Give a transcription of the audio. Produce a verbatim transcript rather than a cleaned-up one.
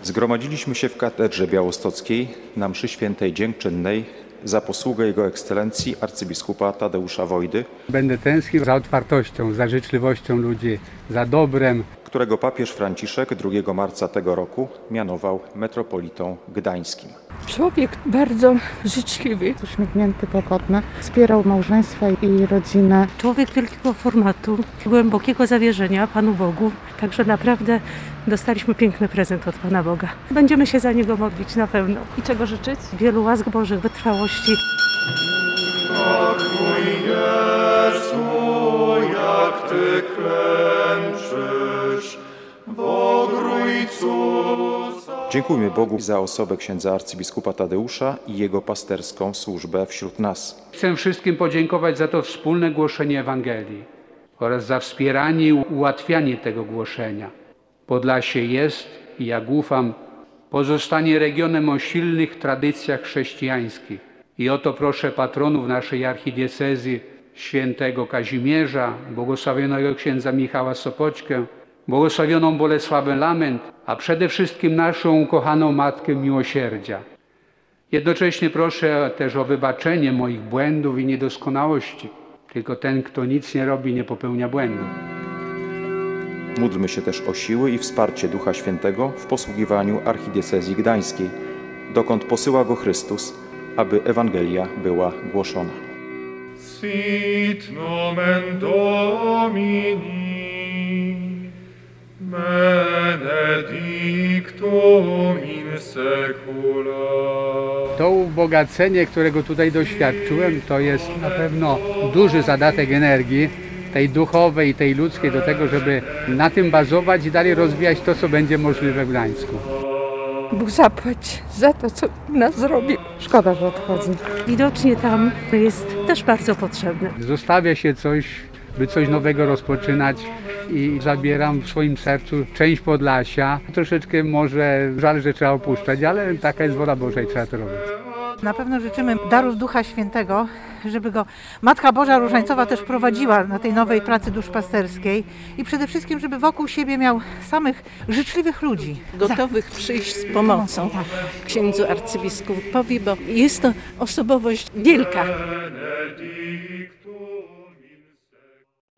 Zgromadziliśmy się w katedrze białostockiej na mszy świętej dziękczynnej za posługę Jego Ekscelencji arcybiskupa Tadeusza Wojdy. Będę tęsknił za otwartością, za życzliwością ludzi, za dobrem, którego papież Franciszek drugiego marca tego roku mianował metropolitą gdańskim. Człowiek bardzo życzliwy, uśmiechnięty, pokorny, wspierał małżeństwa i rodzinę. Człowiek wielkiego formatu, głębokiego zawierzenia Panu Bogu, także naprawdę dostaliśmy piękny prezent od Pana Boga. Będziemy się za niego modlić na pewno. I czego życzyć? Wielu łask Bożych, wytrwałości. Jezu, jak Ty klęczysz w ogrójcu. Dziękujmy Bogu za osobę księdza arcybiskupa Tadeusza i jego pasterską służbę wśród nas. Chcę wszystkim podziękować za to wspólne głoszenie Ewangelii oraz za wspieranie i ułatwianie tego głoszenia. Podlasie jest i jak ufam, pozostanie regionem o silnych tradycjach chrześcijańskich. I oto proszę patronów naszej archidiecezji, świętego Kazimierza, błogosławionego księdza Michała Sopoćkę, błogosławioną Bolesławę Lament, a przede wszystkim naszą ukochaną Matkę Miłosierdzia. Jednocześnie proszę też o wybaczenie moich błędów i niedoskonałości. Tylko ten, kto nic nie robi, nie popełnia błędów. Módlmy się też o siły i wsparcie Ducha Świętego w posługiwaniu archidiecezji gdańskiej, dokąd posyła go Chrystus, aby Ewangelia była głoszona. Sit nomen Domini, benedictum in secula. To ubogacenie, którego tutaj doświadczyłem, to jest na pewno duży zadatek energii, tej duchowej i tej ludzkiej, do tego, żeby na tym bazować i dalej rozwijać to, co będzie możliwe w Gdańsku. Bóg zapłać za to, co nas zrobił. Szkoda, że odchodzi. Widocznie tam jest też bardzo potrzebne. Zostawia się coś, by coś nowego rozpoczynać i zabieram w swoim sercu część Podlasia. Troszeczkę może żal, że trzeba opuszczać, ale taka jest wola Boża i trzeba to robić. Na pewno życzymy darów Ducha Świętego, żeby go Matka Boża Różańcowa też prowadziła na tej nowej pracy duszpasterskiej i przede wszystkim, żeby wokół siebie miał samych życzliwych ludzi. Gotowych przyjść z pomocą księdzu arcybiskupowi, bo jest to osobowość wielka.